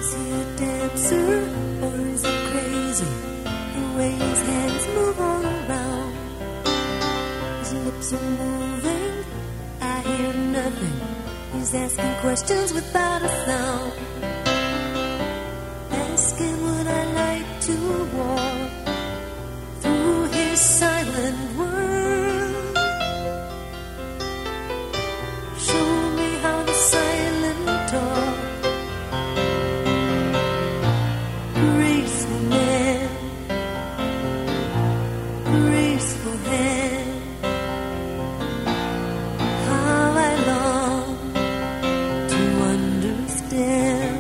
Is he a dancer or is he crazy? The way his hands move all around. His lips are moving, I hear nothing. He's asking questions without a sound. Asking would I like to walk through his silent world. Show me how the silent talk. Graceful man, graceful hand. How I long to understand.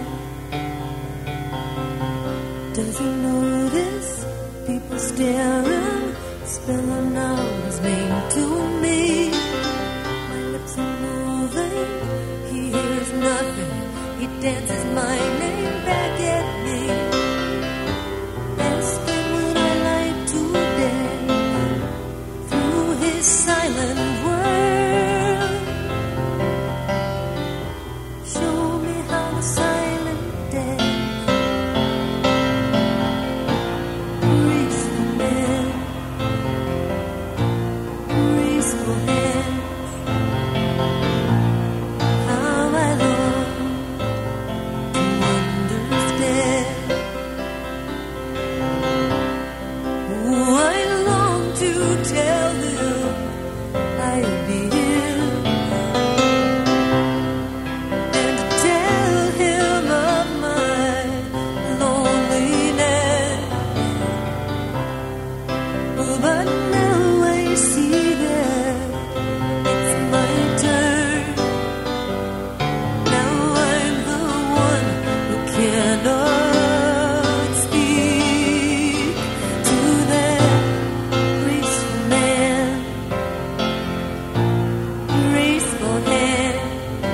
Does he notice people staring, spelling out his name to me? My lips are moving, he hears nothing. He dances my name back at me. Asking would I like to dance through his silent world. Show me how the silent dance. Graceful man, graceful hands. How I long to understand. Oh, I long to tell him I'll be here, and to tell him of my loneliness. Oh, but now I see that it's my turn. Now I'm the one who cannot speak to that graceful man, graceful hand.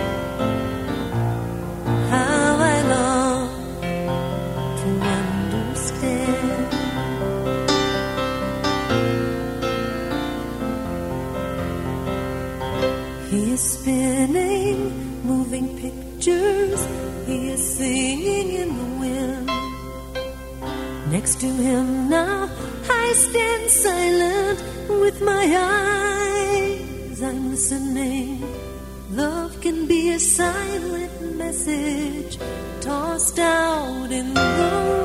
How I long to understand. He is spinning, moving pictures. He is singing in the wind. Next to him now, I stand silent with my eyes. I'm listening. Love can be a silent message tossed out in the